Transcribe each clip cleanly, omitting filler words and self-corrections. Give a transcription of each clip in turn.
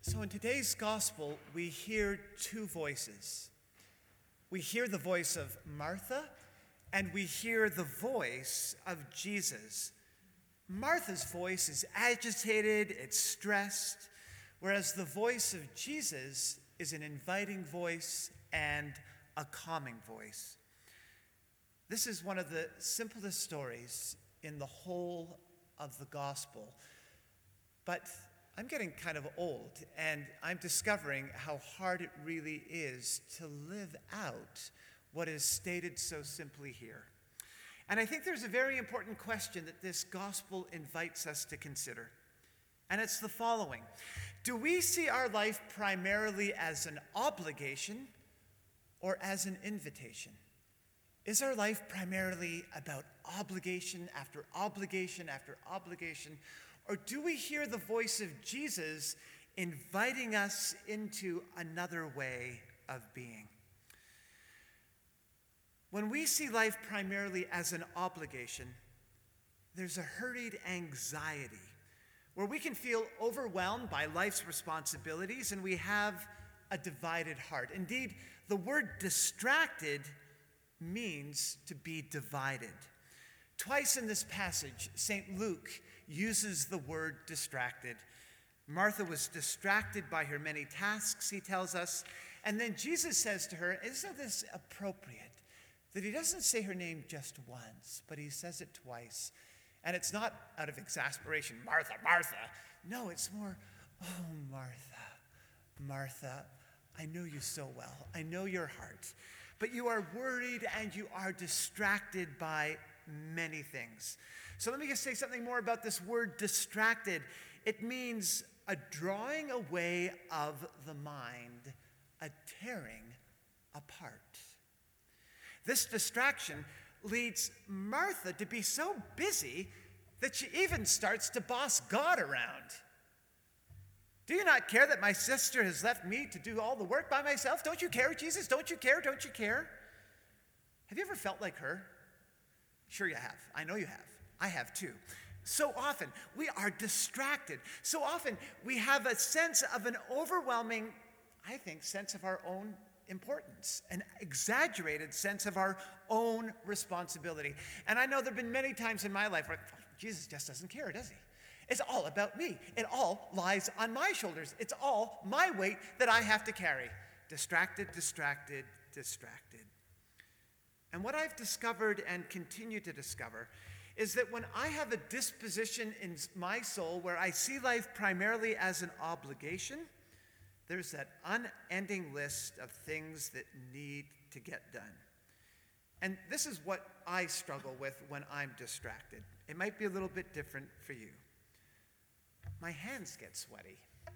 So in today's gospel, we hear two voices. We hear the voice of Martha, and we hear the voice of Jesus. Martha's voice is agitated, it's stressed, whereas the voice of Jesus is an inviting voice and a calming voice. This is one of the simplest stories in the whole of the gospel, but I'm getting kind of old, and I'm discovering how hard it really is to live out what is stated so simply here. And I think there's a very important question that this gospel invites us to consider, and it's the following. Do we see our life primarily as an obligation or as an invitation? Is our life primarily about obligation after obligation after obligation? Or do we hear the voice of Jesus inviting us into another way of being? When we see life primarily as an obligation, there's a hurried anxiety where we can feel overwhelmed by life's responsibilities and we have a divided heart. Indeed, the word distracted means to be divided. Twice in this passage, St. Luke uses the word distracted. Martha was distracted by her many tasks, he tells us, and then Jesus says to her, isn't this appropriate that he doesn't say her name just once, but he says it twice? And it's not out of exasperation, Martha, Martha. No, it's more, oh, Martha, Martha, I know you so well. I know your heart. But you are worried and you are distracted by many things. So let me just say something more about this word distracted. It means a drawing away of the mind, a tearing apart. This distraction leads Martha to be so busy that she even starts to boss God around. Do you not care that my sister has left me to do all the work by myself? Don't you care, Jesus? Don't you care? Don't you care? Have you ever felt like her? Sure you have. I know you have. I have too. So often we are distracted. So often we have a sense of an overwhelming, I think, sense of our own importance, an exaggerated sense of our own responsibility. And I know there have been many times in my life where Jesus just doesn't care, does he? It's all about me. It all lies on my shoulders. It's all my weight that I have to carry. Distracted, distracted, distracted. And what I've discovered and continue to discover is that when I have a disposition in my soul where I see life primarily as an obligation, there's that unending list of things that need to get done. And this is what I struggle with when I'm distracted. It might be a little bit different for you. My hands get sweaty.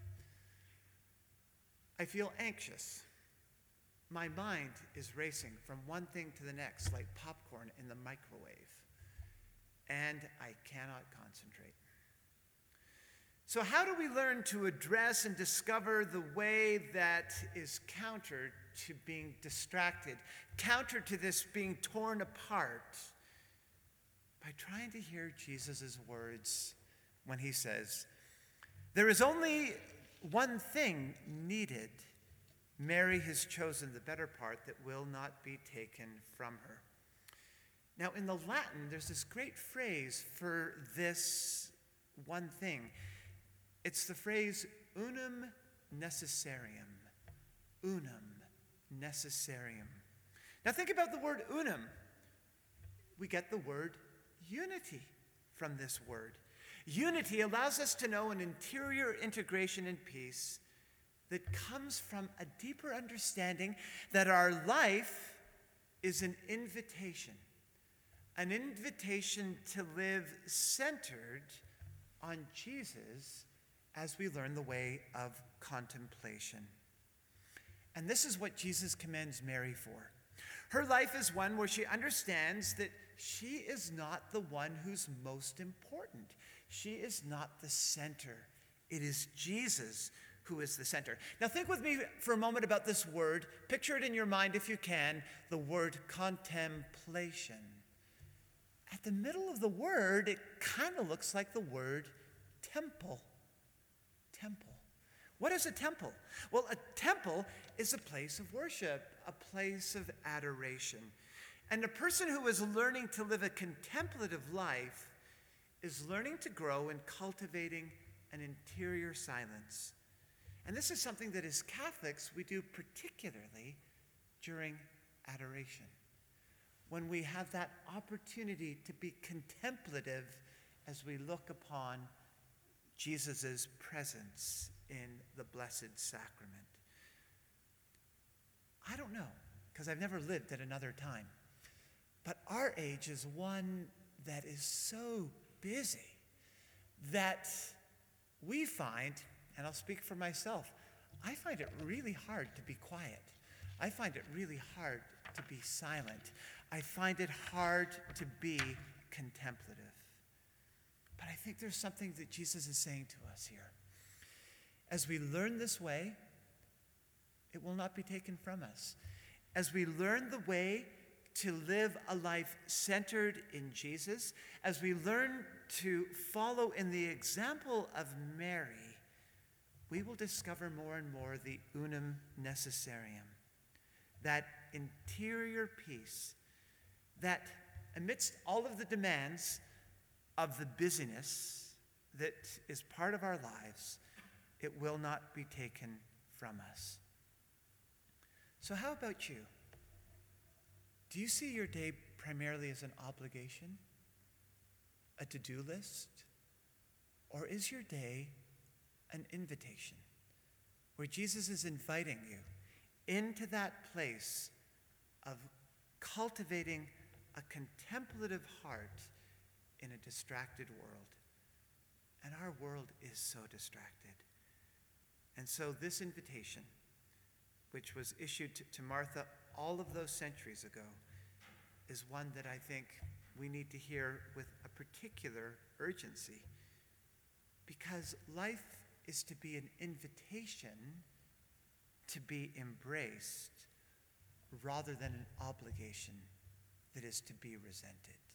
I feel anxious. My mind is racing from one thing to the next like popcorn in the microwave. And I cannot concentrate. So how do we learn to address and discover the way that is counter to being distracted, counter to this being torn apart? By trying to hear Jesus' words when he says, there is only one thing needed. Mary has chosen the better part that will not be taken from her. Now, in the Latin, there's this great phrase for this one thing. It's the phrase unum necessarium. Unum necessarium. Now, think about the word unum. We get the word unity from this word. Unity allows us to know an interior integration and peace that comes from a deeper understanding that our life is an invitation to live centered on Jesus as we learn the way of contemplation. And this is what Jesus commends Mary for. Her life is one where she understands that she is not the one who's most important. She is not the center. It is Jesus who is the center. Now think with me for a moment about this word. Picture it in your mind if you can, the word contemplation. At the middle of the word, it kind of looks like the word temple. Temple. What is a temple? Well, a temple is a place of worship, a place of adoration. And a person who is learning to live a contemplative life is learning to grow in cultivating an interior silence. And this is something that as Catholics we do particularly during adoration, when we have that opportunity to be contemplative as we look upon Jesus' presence in the Blessed Sacrament. I don't know, because I've never lived at another time, but our age is one that is so busy that we find, and I'll speak for myself, I find it really hard to be quiet. I find it really hard to be silent. I find it hard to be contemplative. But I think there's something that Jesus is saying to us here. As we learn this way, it will not be taken from us. As we learn the way to live a life centered in Jesus, as we learn to follow in the example of Mary, we will discover more and more the unum necessarium, that interior peace that amidst all of the demands of the busyness that is part of our lives, it will not be taken from us. So how about you? Do you see your day primarily as an obligation, a to-do list? Or is your day an invitation where Jesus is inviting you into that place of cultivating a contemplative heart in a distracted world? And our world is so distracted. And so this invitation, which was issued to Martha all of those centuries ago, is one that I think we need to hear with a particular urgency, because life is to be an invitation to be embraced rather than an obligation that is to be resented.